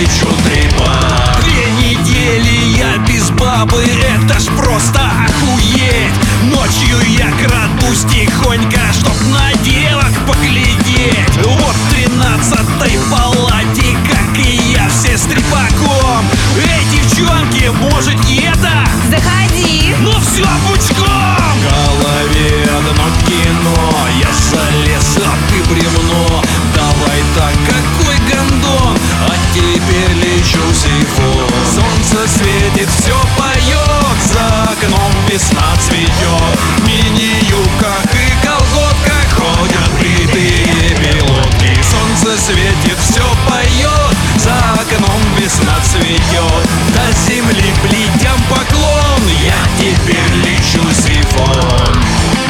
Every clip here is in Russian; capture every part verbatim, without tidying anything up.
лечу трепать. Две недели я без бабы, это ж просто охуеть. Ночью я крадусь тихонько, чтоб на девок поглядеть. Вот в тринадцатой палате, как и я, все с трепаком. Эй, девчонки, может и это? Заходи! Ну все пучком! В голове одно кино, я залез, а ты бревно. Давай так, какой гондон, а теперь лечу в сифон. Солнце светит, все поет, за окном весна цветет. В мини-юбках и колготках ходят бритые пилотки. Солнце светит, все поет, за окном весна цветет. До земли плетям поклон, я теперь лечу в сифон.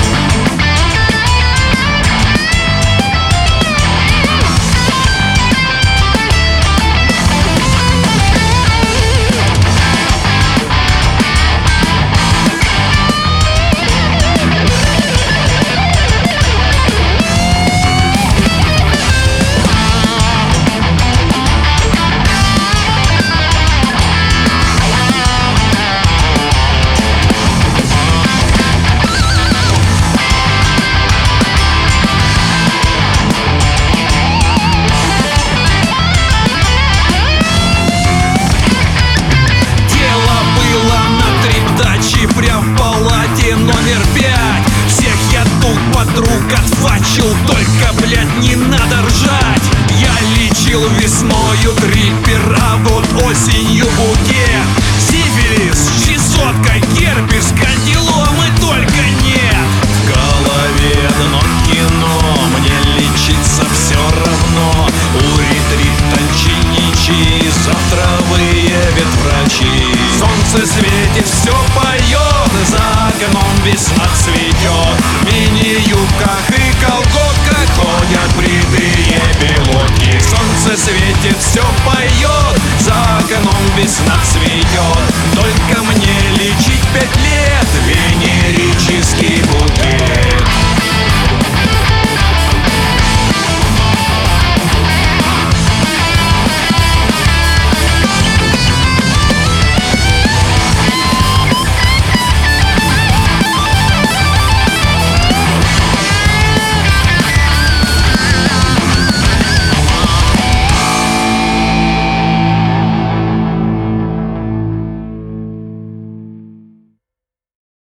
Прям в палате номер пять. Всех я тут подруг отфачил, только, блядь, не надо ржать. Я лечил весною трипер, а вот осенью букет. Сифилис, чесотка, герпес, кандиломы только нет. В голове одно кино, мне лечиться все равно. Урит, ритальчиничи, завтра выявят врачи. Солнце светит, все поет, за окном весна цветет. В мини-юбках и колготках ходят бритые пилотки. Солнце светит, все поет, за окном весна цветет. Только мне лечить пять лет венерический букет.